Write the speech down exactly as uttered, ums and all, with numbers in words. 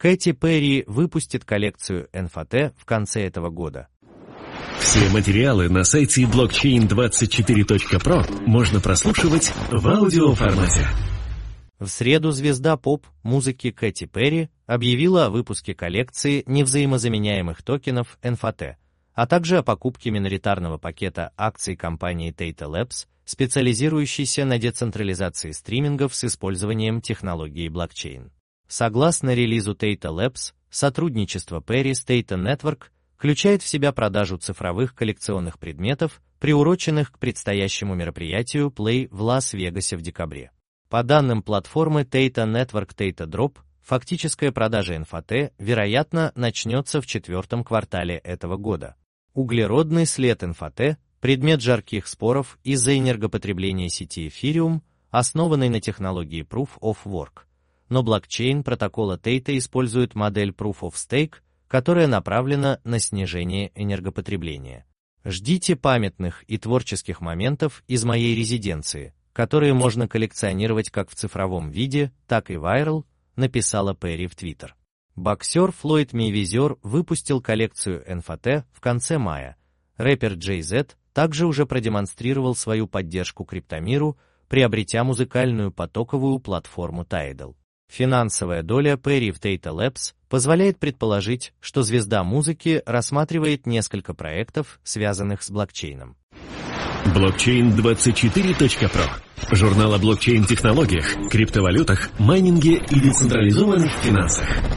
Кэти Перри выпустит коллекцию эн эф ти в конце этого года. Все материалы на сайте блокчейн двадцать четыре точка про можно прослушивать в аудиоформате. В среду звезда поп-музыки Кэти Перри объявила о выпуске коллекции невзаимозаменяемых токенов эн эф ти, а также о покупке миноритарного пакета акций компании Theta Labs, специализирующейся на децентрализации стримингов с использованием технологии блокчейн. Согласно релизу Theta Labs, сотрудничество Перри с Theta Network включает в себя продажу цифровых коллекционных предметов, приуроченных к предстоящему мероприятию Play в Лас-Вегасе в декабре. По данным платформы Theta Network Theta Drop, фактическая продажа эн эф ти, вероятно, начнется в четвертом квартале этого года. Углеродный след эн эф ти – предмет жарких споров из-за энергопотребления сети Ethereum, основанной на технологии Proof of Work. Но блокчейн протокола Theta использует модель Proof of Stake, которая направлена на снижение энергопотребления. Ждите памятных и творческих моментов из моей резиденции, которые можно коллекционировать как в цифровом виде, так и viral, написала Перри в Твиттер. Боксер Флойд Мейвезер выпустил коллекцию эн эф ти в конце мая. Рэпер Джей Зет также уже продемонстрировал свою поддержку криптомиру, приобретя музыкальную потоковую платформу Tidal. Финансовая доля Перри в Theta Labs позволяет предположить, что звезда музыки рассматривает несколько проектов, связанных с блокчейном. блокчейн двадцать четыре точка про. Журнал о блокчейн-технологиях, криптовалютах, майнинге и децентрализованных финансах.